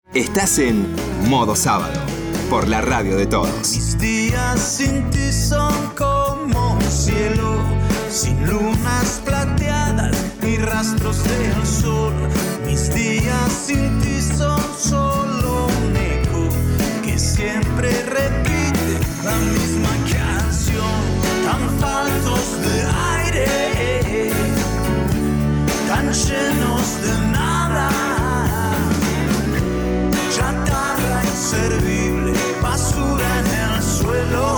Estás en Modo Sábado, por la radio de todos. Mis días sin ti son como un cielo, sin lunas plateadas ni rastros del sol. Mis días sin ti son solo un eco que siempre repite la misma canción. Tan faltos de aire, tan llenos de nada. Chatarra inservible, basura en el suelo.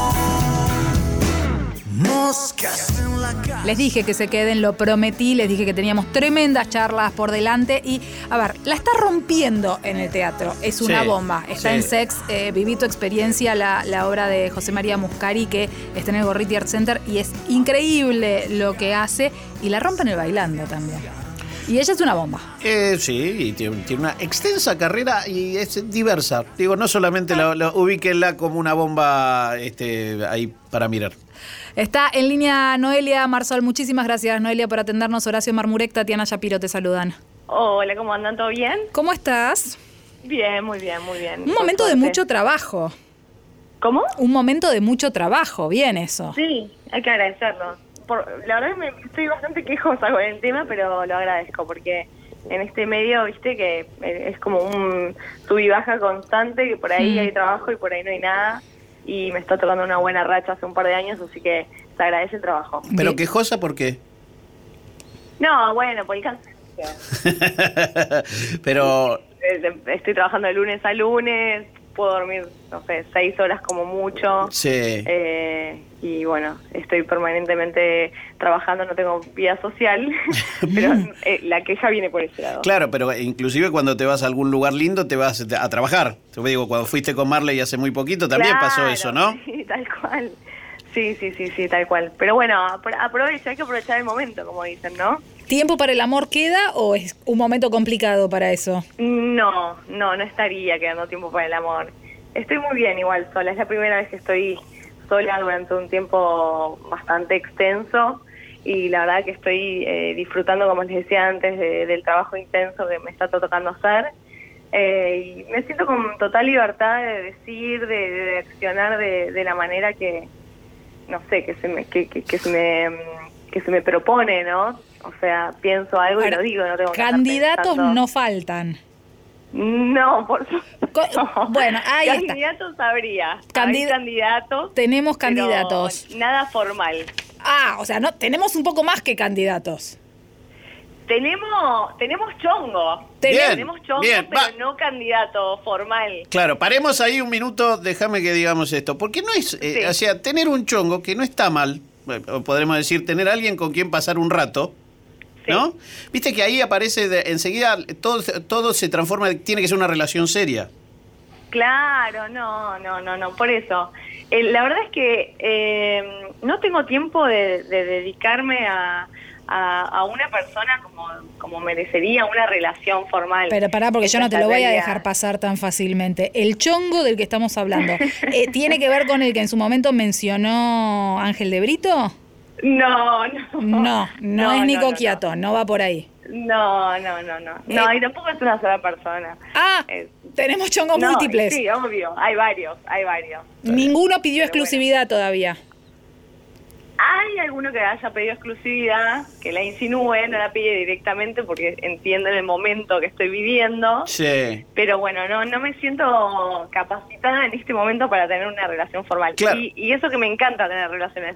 Moscas en la casa. Les dije que se queden, lo prometí, les dije que teníamos tremendas charlas por delante y, a ver, la está rompiendo en el teatro, es una bomba. Está en Sex, viví tu experiencia, la obra de José María Muscari que está en el Gorriti Art Center y es increíble lo que hace y la rompe en el bailando también. Y ella es una bomba. Sí, y tiene una extensa carrera y es diversa. Digo, no solamente ubíquenla como una bomba ahí para mirar. Está en línea Noelia Marsol. Muchísimas gracias, Noelia, por atendernos. Horacio Marmurek, Tatiana Shapiro te saludan. Hola, ¿cómo andan? ¿Todo bien? ¿Cómo estás? Bien, muy bien, muy bien. Un momento de mucho trabajo. ¿Cómo? Un momento de mucho trabajo, bien eso. Sí, hay que agradecerlo. La verdad que estoy bastante quejosa con el tema, pero lo agradezco porque en este medio, viste, que es como un sub y baja constante, que por ahí hay trabajo y por ahí no hay nada. Y me está tocando una buena racha hace un par de años, así que se agradece el trabajo. ¿Pero quejosa por qué? No, bueno, por el cáncer. Pero... Estoy trabajando de lunes a lunes, puedo dormir, no sé, 6 horas como mucho. Sí. Y bueno, estoy permanentemente trabajando, no tengo vida social, pero la queja viene por ese lado. Claro, pero inclusive cuando te vas a algún lugar lindo te vas a trabajar. Yo me digo, cuando fuiste con Marley hace muy poquito también pasó eso, ¿no? Sí, tal cual. Sí, tal cual. Pero bueno, hay que aprovechar el momento, como dicen, ¿no? ¿Tiempo para el amor queda o es un momento complicado para eso? No estaría quedando tiempo para el amor. Estoy muy bien igual sola, es la primera vez que estoy sola durante un tiempo bastante extenso y la verdad que estoy disfrutando, como les decía antes, del trabajo intenso que me está tocando hacer. Y me siento con total libertad de decir, de accionar de la manera que, no sé, que se me propone, ¿no? O sea, pienso algo y lo digo, no tengo que estar candidatos pensando. no faltan. No, por supuesto. Bueno, ahí está. Candidatos habría. Hay candidatos. Tenemos candidatos. Pero nada formal. O sea, no, tenemos un poco más que candidatos. Tenemos chongo. Tenemos chongo, pero no candidato formal. Claro, paremos ahí un minuto, déjame que digamos esto. Porque no es, o sea, tener un chongo que no está mal, o podremos decir, tener a alguien con quien pasar un rato, ¿no? Viste que ahí aparece enseguida, todo se transforma, tiene que ser una relación seria. Claro, no, por eso. La verdad es que no tengo tiempo de dedicarme a una persona como merecería una relación formal. Pero pará, porque yo no te lo voy a dejar pasar tan fácilmente. El chongo del que estamos hablando, ¿tiene que ver con el que en su momento mencionó Ángel de Brito? No es Nico Quiato, no va por ahí. No, y tampoco es una sola persona. Tenemos chongos múltiples. Sí, obvio, hay varios. Ninguno pidió exclusividad todavía. Hay alguno que haya pedido exclusividad, que la insinúe, no la pide directamente porque entienden el momento que estoy viviendo. Sí. Pero bueno, no me siento capacitada en este momento para tener una relación formal. Claro. Y eso que me encanta tener relaciones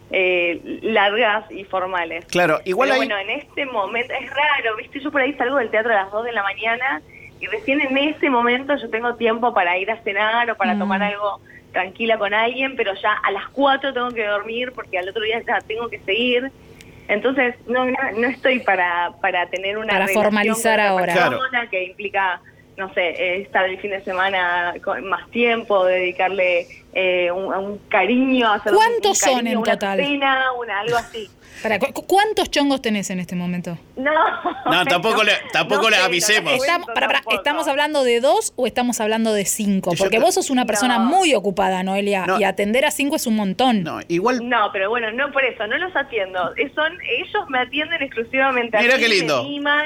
largas y formales. Claro, igual pero bueno, en este momento es raro, ¿viste? Yo por ahí salgo del teatro a las 2 de la mañana y recién en ese momento yo tengo tiempo para ir a cenar o para tomar algo tranquila con alguien, pero ya a las 4 tengo que dormir porque al otro día ya tengo que seguir. Entonces no estoy para tener una para relación formalizar con ahora. Persona, claro. Que implica, no sé, estar el fin de semana con más tiempo, dedicarle un cariño, hacer ¿cuántos un cariño, son en una total? Cena, algo así. ¿Cuántos chongos tenés en este momento? No, tampoco le avisemos. ¿Estamos hablando de 2 o estamos hablando de 5? Porque vos sos una persona muy ocupada, Noelia, y atender a 5 es un montón. No, pero bueno, no por eso, no los atiendo. Ellos me atienden exclusivamente. Mira qué lindo. Me miman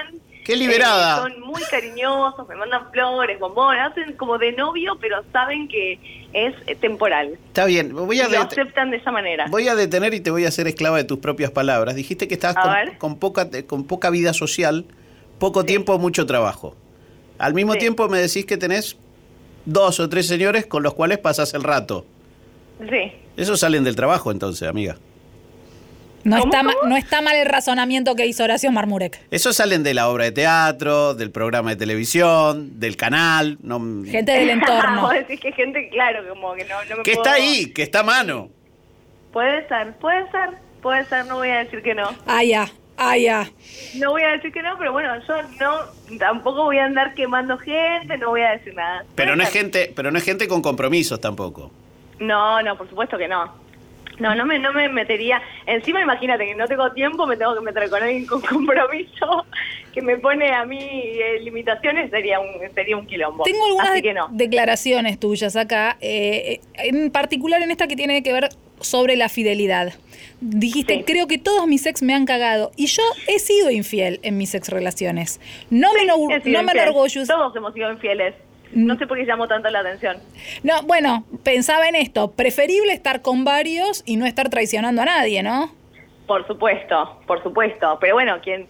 ¡Qué liberada! Son muy cariñosos, me mandan flores, bombones, hacen como de novio, pero saben que es temporal. Está bien, lo aceptan de esa manera. Voy a detener y te voy a hacer esclava de tus propias palabras. Dijiste que estabas con poca vida social, poco tiempo, mucho trabajo. Al mismo tiempo me decís que tenés 2 o 3 señores con los cuales pasas el rato. Sí. Esos salen del trabajo entonces, amiga. No está mal el razonamiento que hizo Horacio Marmurek. Esos salen de la obra de teatro, del programa de televisión, del canal. Gente del entorno. Vos decís que gente, claro, como que no me que puedo... está ahí, que está a mano. Puede ser, no voy a decir que no. Ya. No voy a decir que no, pero bueno, yo tampoco voy a andar quemando gente, no voy a decir nada. Pero no es gente con compromisos tampoco. No, por supuesto que no. No me metería. Encima imagínate que no tengo tiempo, me tengo que meter con alguien con compromiso que me pone a mí limitaciones, sería un quilombo. Tengo algunas Así que no. declaraciones tuyas acá, en particular en esta que tiene que ver sobre la fidelidad. Dijiste, creo que todos mis ex me han cagado y yo he sido infiel en mis ex relaciones. No me enorgullo. Todos hemos sido infieles. No sé por qué llamó tanto la atención. No, bueno, pensaba en esto. Preferible estar con varios y no estar traicionando a nadie, ¿no? Por supuesto. Pero bueno, quien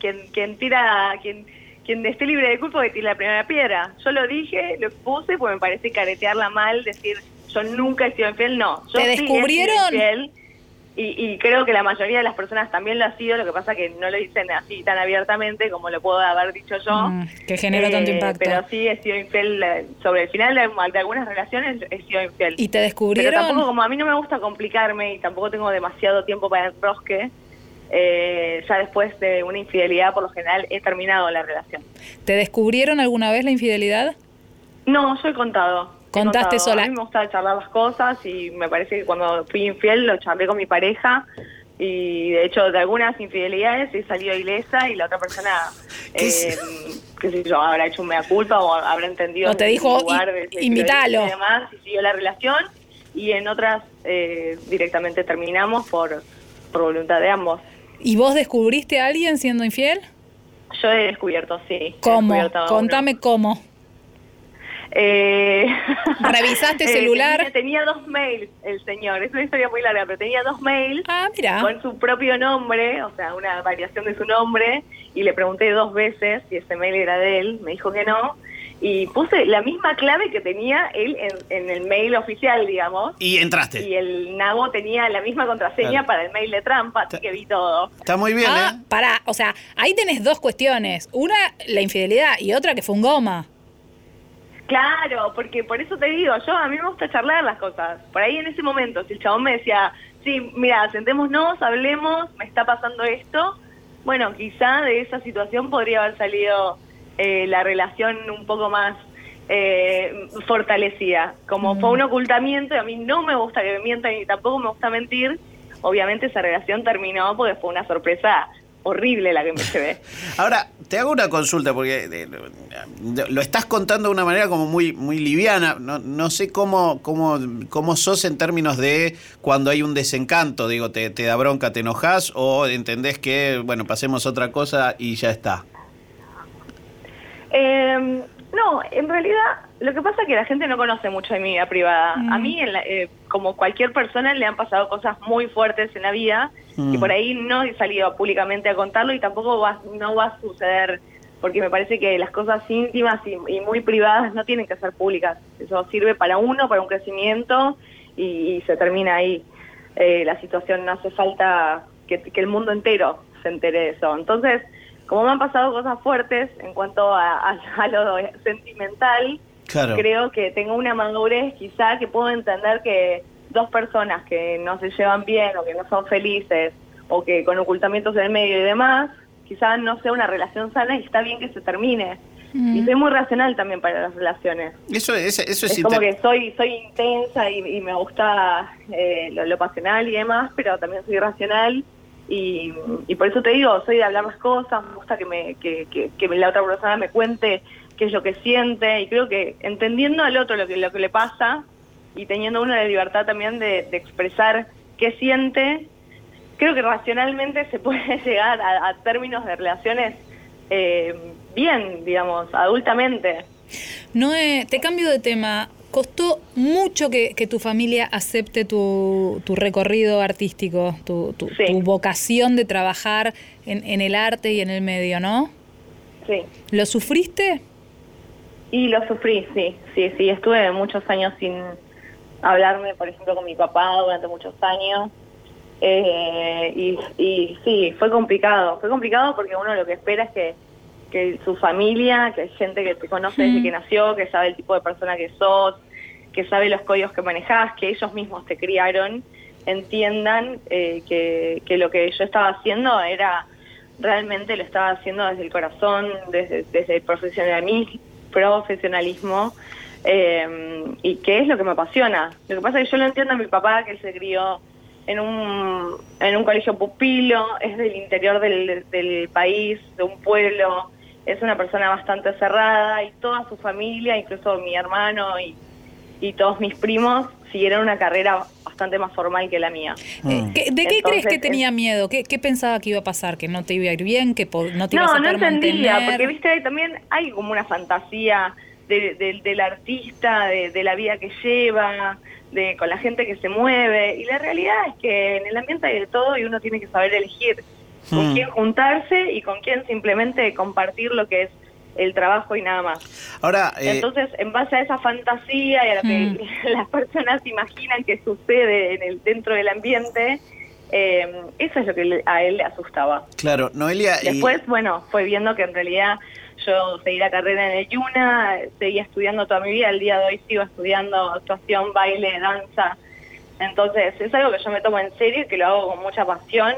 esté libre de culpa que tire la primera piedra. Yo lo dije, lo puse, pues me parece caretearla mal, decir yo nunca he sido infiel. No, yo ¿te descubrieron? Sí he sido infiel. Y creo que la mayoría de las personas también lo ha sido, lo que pasa que no lo dicen así tan abiertamente como lo puedo haber dicho yo. Que generó tanto impacto. Pero sí he sido infiel, sobre el final de algunas relaciones he sido infiel. ¿Y te descubrieron? Pero tampoco, como a mí no me gusta complicarme y tampoco tengo demasiado tiempo para el rosque, ya después de una infidelidad por lo general he terminado la relación. ¿Te descubrieron alguna vez la infidelidad? No, yo he contado. ¿Contaste sola? A mí me gusta charlar las cosas y me parece que cuando fui infiel lo charlé con mi pareja y de hecho de algunas infidelidades he salido ilesa y la otra persona, qué sé yo, habrá hecho un mea culpa o habrá entendido. O te dijo, invítalo. Y demás, y siguió la relación y en otras directamente terminamos por voluntad de ambos. ¿Y vos descubriste a alguien siendo infiel? Yo he descubierto, sí. ¿Cómo? Contame cómo. ¿Revisaste celular? Tenía 2 mails el señor, es una historia muy larga, pero tenía 2 mails mira. Con su propio nombre, o sea, una variación de su nombre, y le pregunté 2 veces si ese mail era de él, me dijo que no, y puse la misma clave que tenía él en el mail oficial, digamos. Y entraste. Y el nabo tenía la misma contraseña para el mail de trampa, así que vi todo. Está muy bien, Pará, o sea, ahí tenés 2 cuestiones, una, la infidelidad, y otra que fue un goma. Claro, porque por eso te digo, a mí me gusta charlar las cosas. Por ahí en ese momento, si el chabón me decía, sí, mira, sentémonos, hablemos, me está pasando esto, bueno, quizá de esa situación podría haber salido la relación un poco más fortalecida. Como fue un ocultamiento y a mí no me gusta que me mientan y tampoco me gusta mentir, obviamente esa relación terminó porque fue una sorpresa horrible la que me llevé. Ahora, te hago una consulta, porque lo estás contando de una manera como muy liviana. No sé cómo sos en términos de cuando hay un desencanto. Digo, te da bronca, te enojás o entendés que, bueno, pasemos otra cosa y ya está. No, en realidad lo que pasa es que la gente no conoce mucho de mi vida privada. A mí, como cualquier persona, le han pasado cosas muy fuertes en la vida y por ahí no he salido públicamente a contarlo y tampoco no va a suceder, porque me parece que las cosas íntimas y muy privadas no tienen que ser públicas. Eso sirve para uno, para un crecimiento y se termina ahí. La situación, no hace falta que el mundo entero se entere de eso. Entonces, como me han pasado cosas fuertes en cuanto a lo sentimental, claro, creo que tengo una madurez quizá que puedo entender que 2 personas que no se llevan bien o que no son felices o que con ocultamientos en el medio y demás, quizá no sea una relación sana y está bien que se termine. Y soy muy racional también para las relaciones. Eso es como que soy intensa y me gusta lo pasional y demás, pero también soy racional. Y por eso te digo, soy de hablar las cosas, me gusta que la otra persona me cuente qué es lo que siente, y creo que entendiendo al otro lo que le pasa y teniendo uno la libertad también de expresar qué siente, creo que racionalmente se puede llegar a términos de relaciones bien, digamos, adultamente. Noé, te cambio de tema. ¿Costó mucho que tu familia acepte tu recorrido artístico, tu vocación de trabajar en el arte y en el medio, no? Sí. ¿Lo sufriste? Y lo sufrí, sí. Estuve muchos años sin hablarme, por ejemplo, con mi papá durante muchos años. Y sí, fue complicado. Fue complicado porque uno lo que espera es que su familia, que hay gente que te conoce desde que nació, que sabe el tipo de persona que sos, que sabe los códigos que manejás, que ellos mismos te criaron, entiendan que lo que yo estaba haciendo realmente lo estaba haciendo desde el corazón, desde el profesionalismo, y que es lo que me apasiona. Lo que pasa es que yo lo entiendo a mi papá, que él se crió en un colegio pupilo, es del interior del país, de un pueblo, es una persona bastante cerrada, y toda su familia, incluso mi hermano y todos mis primos, siguieron una carrera bastante más formal que la mía. ¿De qué crees que tenía miedo? ¿Qué pensaba que iba a pasar? ¿Que no te iba a ir bien? ¿Que no te ibas a poder entendía, mantener? porque viste, también hay como una fantasía del artista, de la vida que lleva, con la gente que se mueve, y la realidad es que en el ambiente hay de todo y uno tiene que saber elegir con quién juntarse y con quién simplemente compartir lo que es el trabajo y nada más. Ahora, entonces, en base a esa fantasía y a lo que las personas imaginan que sucede dentro del ambiente, eso es lo que a él le asustaba. Claro, Noelia. Después, bueno, fue viendo que en realidad yo seguí la carrera en el YUNA, seguía estudiando toda mi vida, el día de hoy sigo estudiando actuación, baile, danza. Entonces, es algo que yo me tomo en serio y que lo hago con mucha pasión.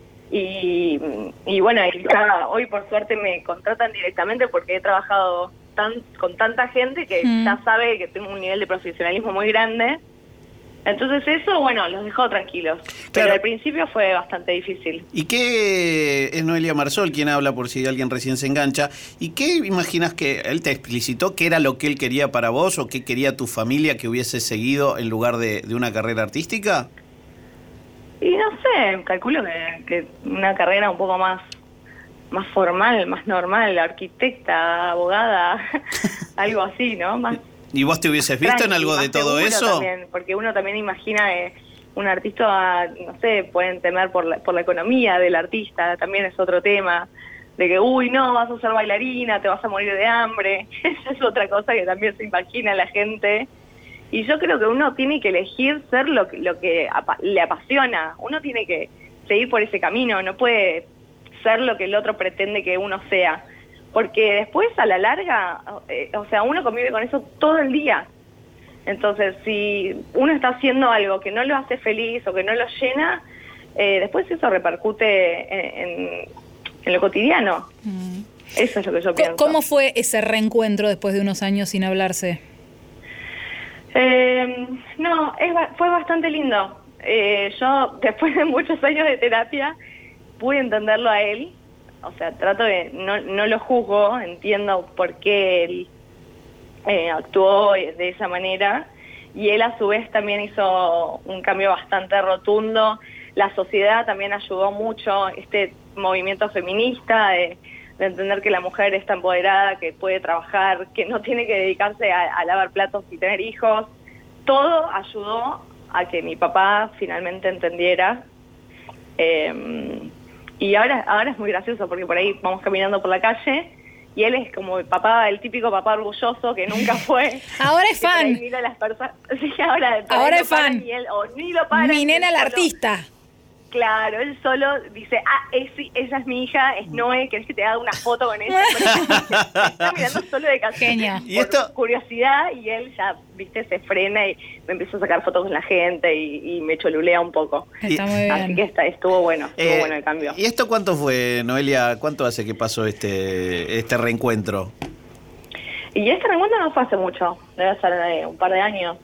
Y bueno, hoy por suerte me contratan directamente porque he trabajado con tanta gente que ya sabe que tengo un nivel de profesionalismo muy grande. Entonces eso, bueno, los dejó tranquilos. Claro. Pero al principio fue bastante difícil. ¿Y qué es Noelia Marsol quien habla, por si alguien recién se engancha? ¿Y qué imaginas que él te explicitó qué era lo que él quería para vos o qué quería tu familia que hubiese seguido en lugar de una carrera artística? Y no sé, calculo que una carrera un poco más formal, más normal, arquitecta, abogada, algo así, ¿no? Más. ¿Y vos te hubieses visto en algo de todo eso? También, porque uno también imagina que un artista, no sé, pueden temer por la economía del artista, también es otro tema, de que, no, vas a ser bailarina, te vas a morir de hambre. Esa es otra cosa que también se imagina la gente. Y yo creo que uno tiene que elegir ser lo que le apasiona. Uno tiene que seguir por ese camino, no puede ser lo que el otro pretende que uno sea. Porque después, a la larga, uno convive con eso todo el día. Entonces, si uno está haciendo algo que no lo hace feliz o que no lo llena, después eso repercute en lo cotidiano. Eso es lo que yo pienso. ¿Cómo fue ese reencuentro después de unos años sin hablarse? Fue bastante lindo. Yo, después de muchos años de terapia, pude entenderlo a él. O sea, trato de, no lo juzgo, entiendo por qué él actuó de esa manera. Y él a su vez también hizo un cambio bastante rotundo. La sociedad también ayudó mucho, este movimiento feminista de entender que la mujer está empoderada, que puede trabajar, que no tiene que dedicarse a lavar platos y tener hijos. Todo ayudó a que mi papá finalmente entendiera. Y ahora es muy gracioso porque por ahí vamos caminando por la calle y él es como el típico papá orgulloso que nunca fue. Ahora es fan. Mira a las personas. Sí, ahora es fan. Y él, ni lo paran. Mi nena la artista. Claro, él solo dice, esa es mi hija, es Noé, ¿querés que te haga una foto con ella? Está mirando solo de canción por curiosidad y él ya, se frena y me empieza a sacar fotos con la gente y me cholulea un poco. Está muy bien. Así que estuvo bueno el cambio. ¿Y esto cuánto fue, Noelia? ¿Cuánto hace que pasó este reencuentro? Y este reencuentro no fue hace mucho, debe ser un par de años.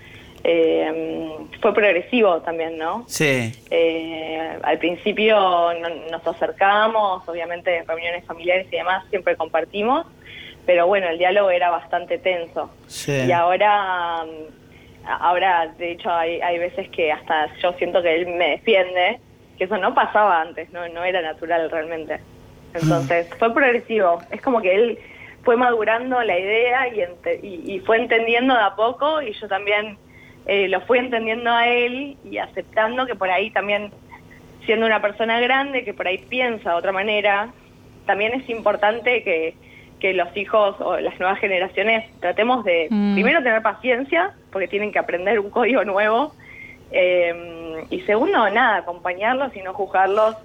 Fue progresivo también, ¿no? Sí. Al principio nos acercamos, obviamente reuniones familiares y demás siempre compartimos, pero bueno, el diálogo era bastante tenso. Sí. Y ahora de hecho hay veces que hasta yo siento que él me defiende, que eso no pasaba antes, no era natural realmente. Entonces fue progresivo, es como que él fue madurando la idea y fue entendiendo de a poco, y yo también lo fui entendiendo a él y aceptando que por ahí también, siendo una persona grande que por ahí piensa de otra manera, también es importante que los hijos o las nuevas generaciones tratemos de primero tener paciencia, porque tienen que aprender un código nuevo, y segundo, nada, acompañarlos y no juzgarlos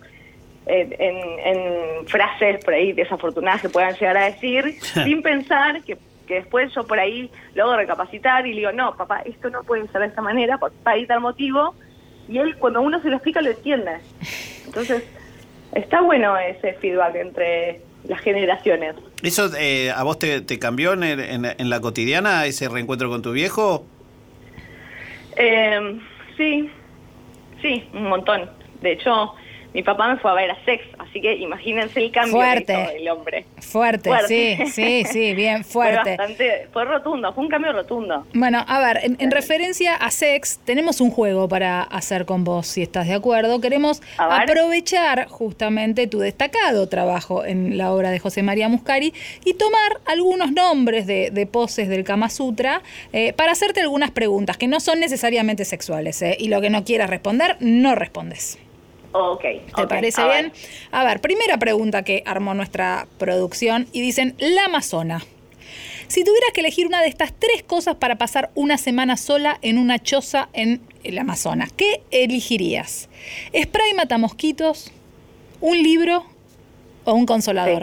en frases por ahí desafortunadas que puedan llegar a decir, sin pensar que después yo por ahí lo hago recapacitar y le digo, no, papá, esto no puede ser de esta manera, por tal y tal motivo, y él cuando uno se lo explica lo entiende. Entonces, está bueno ese feedback entre las generaciones. ¿Eso a vos te cambió en la cotidiana, ese reencuentro con tu viejo? Sí, un montón. De hecho, mi papá me fue a ver a Sex, así que imagínense el cambio del hombre. Fuerte, sí, bien fuerte. Fue rotundo, fue un cambio rotundo. Bueno, a ver, en referencia a Sex, tenemos un juego para hacer con vos, si estás de acuerdo. Queremos aprovechar justamente tu destacado trabajo en la obra de José María Muscari y tomar algunos nombres de poses del Kama Sutra para hacerte algunas preguntas que no son necesariamente sexuales, y lo que no quieras responder, no respondes. ¿Te parece bien? A ver, primera pregunta que armó nuestra producción y dicen, la Amazona. Si tuvieras que elegir una de estas 3 cosas para pasar una semana sola en una choza en el Amazonas, ¿qué elegirías? ¿Spray matamosquitos, un libro o un consolador?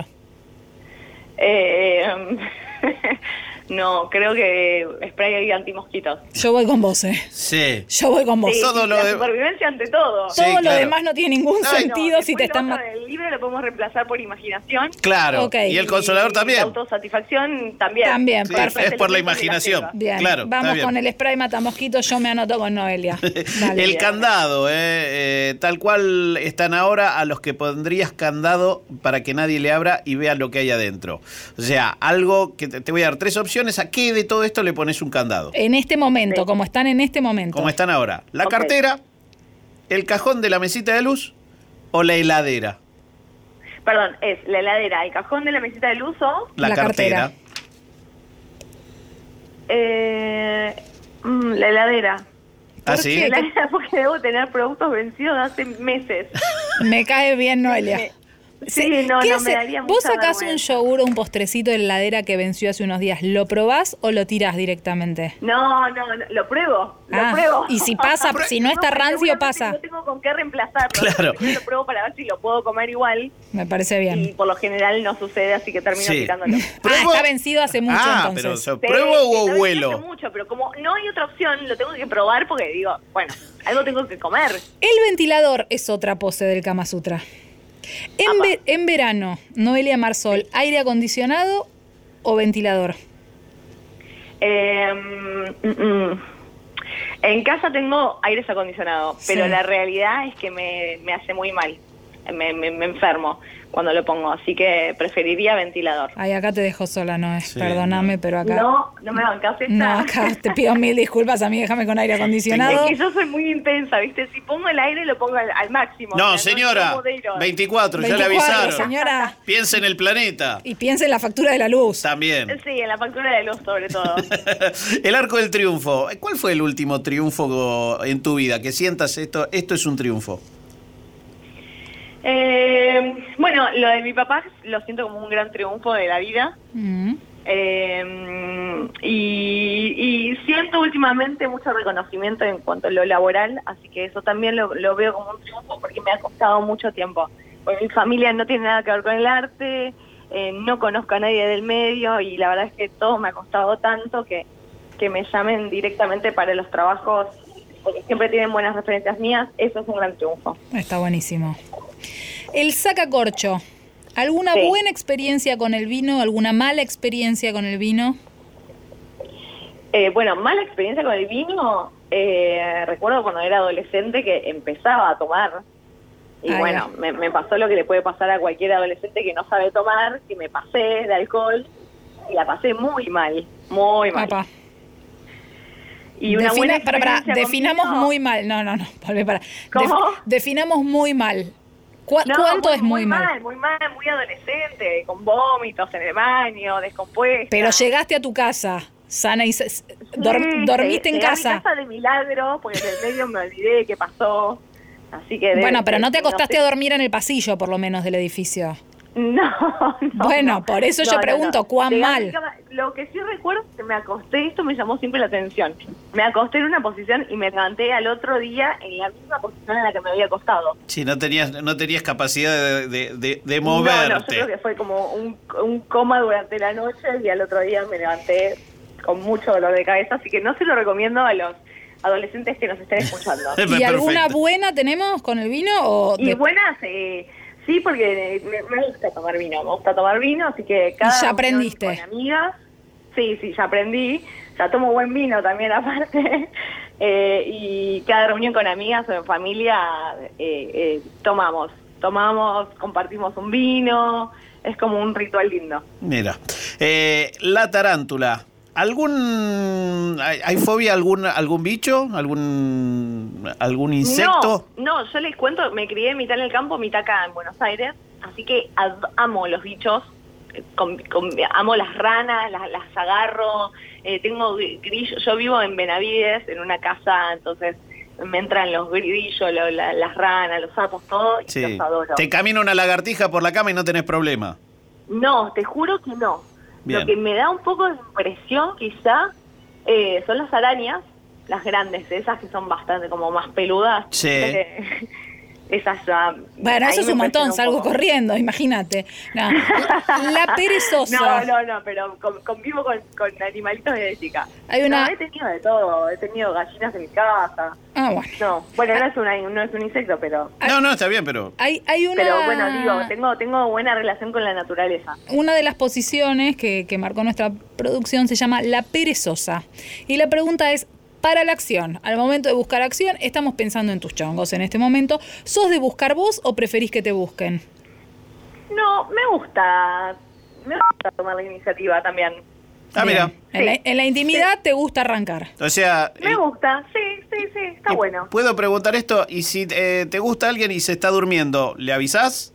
Sí. No, creo que spray antimosquitos. Yo voy con vos, Sí. Yo voy con vos. Sí, la supervivencia ante todo. Sí, todo lo demás no tiene ningún sentido si te están... El libro lo podemos reemplazar por imaginación. Claro, okay. Y el consolador también. La autosatisfacción también. También, sí, perfecto. Es por la imaginación. Bien, claro, vamos con el spray matamosquitos, yo me anoto con Noelia. Dale. El candado, tal cual están ahora, a los que pondrías candado para que nadie le abra y vea lo que hay adentro. O sea, algo que te voy a dar 3 opciones. ¿A qué de todo esto le pones un candado? En este momento, como están en este momento. Como están ahora. La cartera, el cajón de la mesita de luz o la heladera. Perdón, es la heladera, el cajón de la mesita de luz o... La cartera. La heladera. ¿Ah, sí? Porque debo tener productos vencidos hace meses. Me cae bien, Noelia. Sí, no me daría mucha ¿Vos sacás vergüenza. un yogur o un postrecito de la heladera que venció hace unos días? ¿Lo probás o lo tirás directamente? No, lo pruebo. Lo pruebo. Y si pasa, si no está rancio, pasa. No tengo con qué reemplazarlo. Claro. Yo lo pruebo para ver si lo puedo comer igual. Me parece bien. Y por lo general no sucede, así que termino tirándolo. Está vencido hace mucho, entonces. Pero ¿pruebo o vuelo? Hace mucho, pero como no hay otra opción, lo tengo que probar porque digo, bueno, algo tengo que comer. El ventilador es otra pose del Kama Sutra. En verano, Noelia Marsol, ¿aire acondicionado o ventilador? En casa tengo aires acondicionados, pero la realidad es que me hace muy mal. Me enfermo cuando lo pongo, así que preferiría ventilador. Ay, acá te dejo sola, Noé. Perdóname, pero acá... No me bancás esta. No, acá te pido 1000 disculpas, a mí déjame con aire acondicionado. Es que yo soy muy intensa, ¿viste? Si pongo el aire, lo pongo al máximo. No, o sea, señora, no 24, ya le avisaron. Señora. Piense en el planeta. Y piense en la factura de la luz. También. Sí, en la factura de luz sobre todo. El Arco del Triunfo. ¿Cuál fue el último triunfo en tu vida? Que sientas esto es un triunfo. Bueno, lo de mi papá lo siento como un gran triunfo de la vida. Y siento últimamente mucho reconocimiento en cuanto a lo laboral, así que eso también lo veo como un triunfo porque me ha costado mucho tiempo. Porque mi familia no tiene nada que ver con el arte, no conozco a nadie del medio y la verdad es que todo me ha costado tanto que me llamen directamente para los trabajos porque siempre tienen buenas referencias mías. Eso es un gran triunfo. Está buenísimo. El sacacorcho. ¿Alguna buena experiencia con el vino? ¿Alguna mala experiencia con el vino? Bueno, mala experiencia con el vino. Recuerdo cuando era adolescente que empezaba a tomar. Y bueno, me pasó lo que le puede pasar a cualquier adolescente que no sabe tomar, que me pasé de alcohol y la pasé muy mal, muy mal. Papá. Y una buena experiencia definamos conmigo. muy mal. No, volvé para. ¿Cómo? Definamos muy mal. ¿Cuánto es muy mal? Muy mal, muy adolescente, con vómitos en el baño, descompuesta. Pero llegaste a tu casa, sana y... dormiste en casa. A mi casa de milagro, porque en el medio me olvidé qué pasó. Así que bueno, pero no te acostaste a dormir en el pasillo, por lo menos, del edificio. No. Bueno, por eso yo pregunto, ¿cuán mal? Lo que sí recuerdo es que me acosté, esto me llamó siempre la atención. Me acosté en una posición y me levanté al otro día en la misma posición en la que me había acostado. Sí, no tenías capacidad de moverte. No, yo creo que fue como un coma durante la noche y al otro día me levanté con mucho dolor de cabeza, así que no se lo recomiendo a los adolescentes que nos estén escuchando. ¿Y alguna buena tenemos con el vino? Buenas, sí, porque me gusta tomar vino, así que cada ya aprendiste. Con amigas, sí, ya aprendí, ya tomo buen vino también aparte, y cada reunión con amigas o en familia tomamos, compartimos un vino, es como un ritual lindo. Mira, la tarántula. ¿Hay fobia a algún bicho? ¿Algún insecto? No, yo les cuento, me crié mitad en el campo, mitad acá en Buenos Aires, así que amo los bichos, amo las ranas, las agarro, tengo grillos, yo vivo en Benavides, en una casa, entonces me entran los grillos, las ranas, los sapos, todo, y los adoro. ¿Te camina una lagartija por la cama y no tenés problema? No, te juro que no. Bien. Lo que me da un poco de impresión, quizá, son las arañas, las grandes, esas que son bastante como más peludas. Sí. Esas ya... Bueno, eso es un montón, salgo corriendo, imagínate. No. La perezosa. No, pero convivo con animalitos desde chica. He tenido de todo, he tenido gallinas en mi casa. Ah, bueno. No es un insecto, pero... No, está bien, pero... Hay una... Pero bueno, tengo buena relación con la naturaleza. Una de las posiciones que marcó nuestra producción se llama la perezosa. Y la pregunta es, para la acción, al momento de buscar acción, estamos pensando en tus chongos en este momento. ¿Sos de buscar vos o preferís que te busquen? No, me gusta tomar la iniciativa también. Ah, mira. En la intimidad te gusta arrancar. O sea... Me gusta, sí, está bueno. ¿Puedo preguntar esto? ¿Y si te gusta alguien y se está durmiendo, le avisás?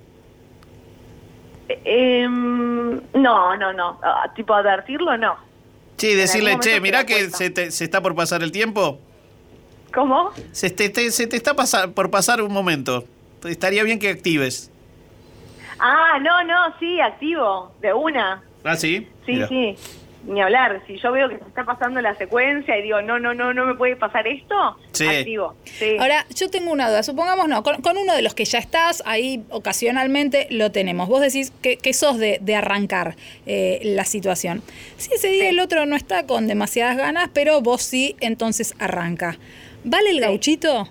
No. Tipo advertirlo, no. Sí, decirle, mirá que se está por pasar el tiempo. ¿Cómo? Se te está por pasar un momento. Estaría bien que actives. Ah, no, sí, activo, de una. ¿Ah, sí? Sí, mira. Sí, ni hablar. Si yo veo que se está pasando la secuencia y digo, no me puede pasar esto, sí. Activo. Sí. Ahora, yo tengo una duda. Supongamos, con uno de los que ya estás, ahí ocasionalmente lo tenemos. Vos decís que sos de arrancar la situación. Si ese día el otro no está con demasiadas ganas, pero vos sí, entonces arranca. ¿Vale el gauchito?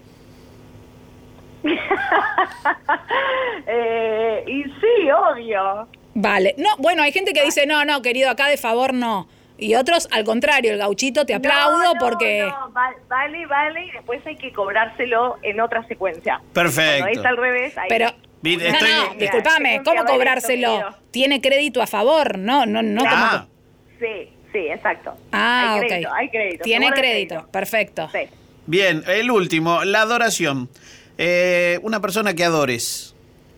Y sí, obvio. Vale. No, bueno, hay gente que dice, no, querido, acá de favor no. Y otros, al contrario, el gauchito te aplaudo porque... No, vale, y después hay que cobrárselo en otra secuencia. Perfecto. Cuando es al revés, ahí... Pero, discúlpame, ¿cómo cobrárselo? ¿Tiene crédito a favor? No. Sí, exacto. Ah, hay crédito. Tiene crédito, perfecto. Sí. Bien, el último, la adoración. Una persona que adores.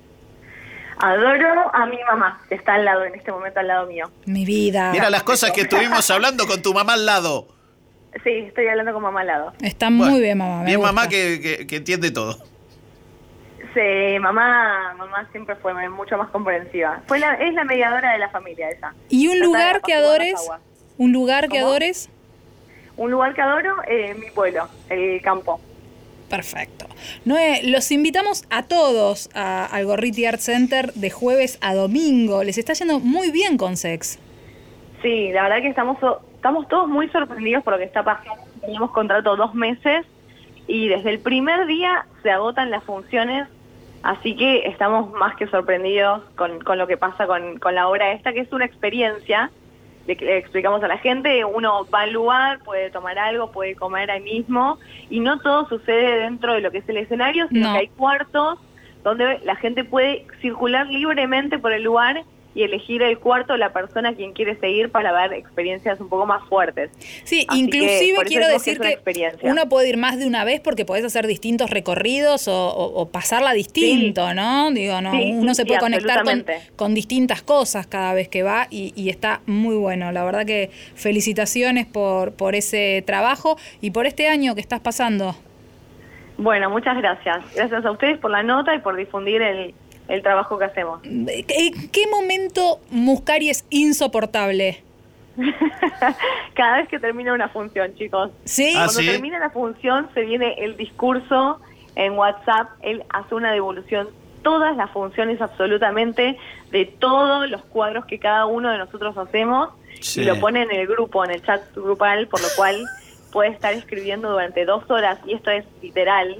Adoro a mi mamá, que está en este momento al lado mío. Mi vida. Mira las cosas que estuvimos hablando con tu mamá al lado. Sí, estoy hablando con mamá al lado. Está muy bien, mamá. Bien, mamá que entiende todo. Sí, mamá siempre fue mucho más comprensiva. Es la mediadora de la familia esa. ¿Y un lugar que adores? ¿Un lugar que adores? Un lugar que adoro, mi pueblo, el campo. Perfecto. Noé, los invitamos a todos al Gorriti Art Center de jueves a domingo. Les está yendo muy bien con Sex. Sí, la verdad que estamos todos muy sorprendidos por lo que está pasando. Teníamos contrato 2 meses y desde el primer día se agotan las funciones, así que estamos más que sorprendidos con lo que pasa con la obra esta, que es una experiencia. Le explicamos a la gente, uno va al lugar, puede tomar algo, puede comer ahí mismo, y no todo sucede dentro de lo que es el escenario, sino que hay cuartos donde la gente puede circular libremente por el lugar y elegir el cuarto la persona a quien quiere seguir para ver experiencias un poco más fuertes. Sí, Así inclusive quiero decir que experiencia. uno puede ir más de una vez porque podés hacer distintos recorridos o pasarla distinto, ¿no? Digo, no, Sí, uno se puede conectar absolutamente. con distintas cosas cada vez que va y está muy bueno. La verdad que felicitaciones por ese trabajo y por este año que estás pasando. Bueno, muchas gracias. Gracias a ustedes por la nota y por difundir el trabajo que hacemos. ¿En qué momento Muscari es insoportable? Cada vez que termina una función, chicos. ¿Sí? Ah, Cuando ¿sí? termina la función se viene el discurso en WhatsApp, él hace una devolución, todas las funciones absolutamente, de todos los cuadros que cada uno de nosotros hacemos, Sí. y lo pone en el grupo, en el chat grupal, por lo cual puede estar escribiendo durante 2 horas, y esto es literal.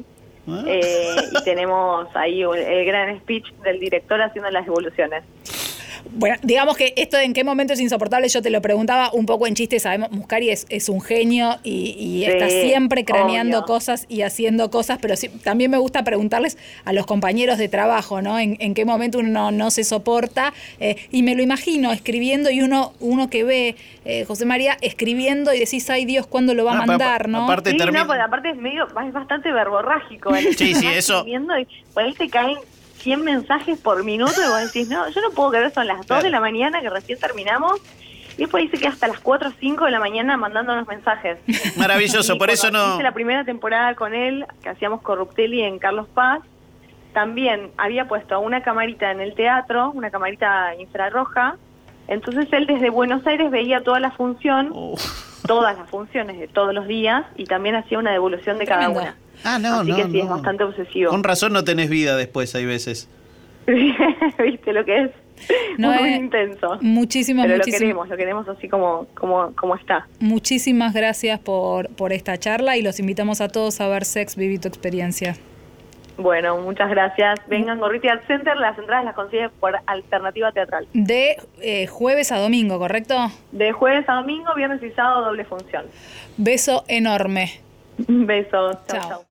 Y tenemos ahí el gran speech del director haciendo las devoluciones. Bueno, digamos que esto de en qué momento es insoportable, yo te lo preguntaba un poco en chiste, sabemos, Muscari es un genio y Sí, está siempre craneando obvio. cosas y haciendo cosas, pero sí, también me gusta preguntarles a los compañeros de trabajo, ¿no? En qué momento uno no se soporta, y me lo imagino escribiendo y uno que ve, José María, escribiendo y decís, ay Dios, ¿cuándo lo va a mandar, no? Aparte Sí, termina- no, pues aparte es bastante verborrágico. Él Sí, sí, está eso. escribiendo y por ahí te caen 100 mensajes por minuto y vos decís, no, yo no puedo creer, son las 2 de la mañana que recién terminamos. Y después dice que hasta las 4 o 5 de la mañana mandándonos mensajes. Maravilloso, Y por eso cuando no... hice la primera temporada con él, que hacíamos Corruptelli en Carlos Paz, también había puesto una camarita en el teatro, una camarita infrarroja. Entonces él desde Buenos Aires veía toda la función, todas las funciones de todos los días, y también hacía una devolución de cada Tremendo. una. Ah, no, Así no, que sí, no. es bastante obsesivo. Con razón no tenés vida después, hay veces. ¿Viste lo que es? No, Muy intenso. Muchísimas, Pero muchísimas. lo queremos así como está. Muchísimas gracias por esta charla y los invitamos a todos a ver Sex, Viví tu experiencia. Bueno, muchas gracias. Vengan, Gorriti Art Center, las entradas las consiguen por Alternativa Teatral. De jueves a domingo, ¿correcto? De jueves a domingo, viernes y sábado, doble función. Beso enorme. Un beso. Chau, Chao. chau.